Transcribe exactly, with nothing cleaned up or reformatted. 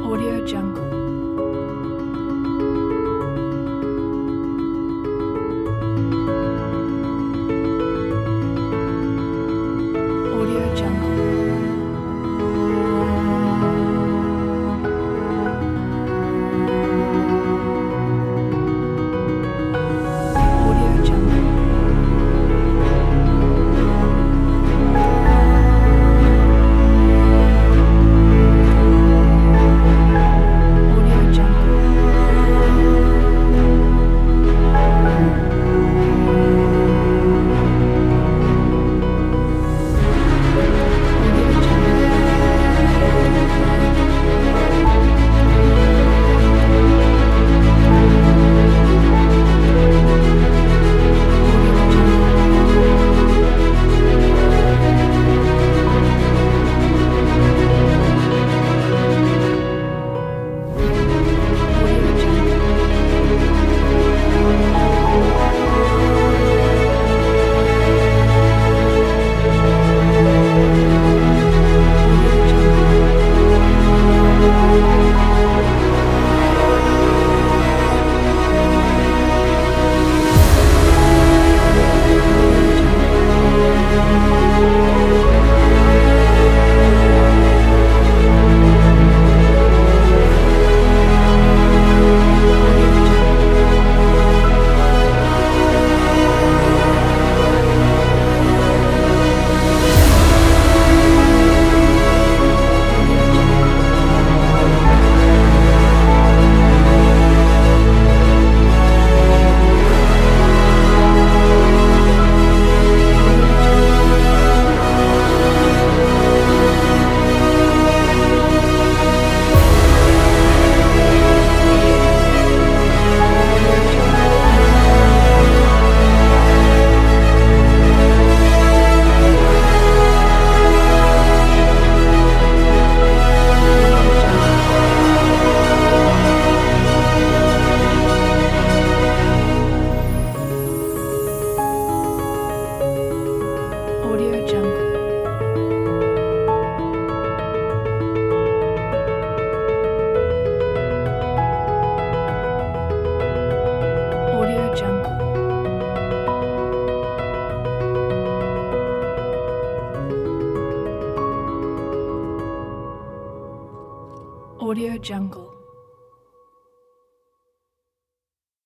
Audio Jungle. Audio Jungle. Audio Jungle. Audio Jungle. Audio Jungle. Audio Jungle. Audio Jungle. Audio Jungle. Audio Jungle. Audio Jungle. Audio Jungle. Audio Jungle. Audio Jungle. Audio Jungle. Audio Jungle. Audio Jungle. Audio Jungle.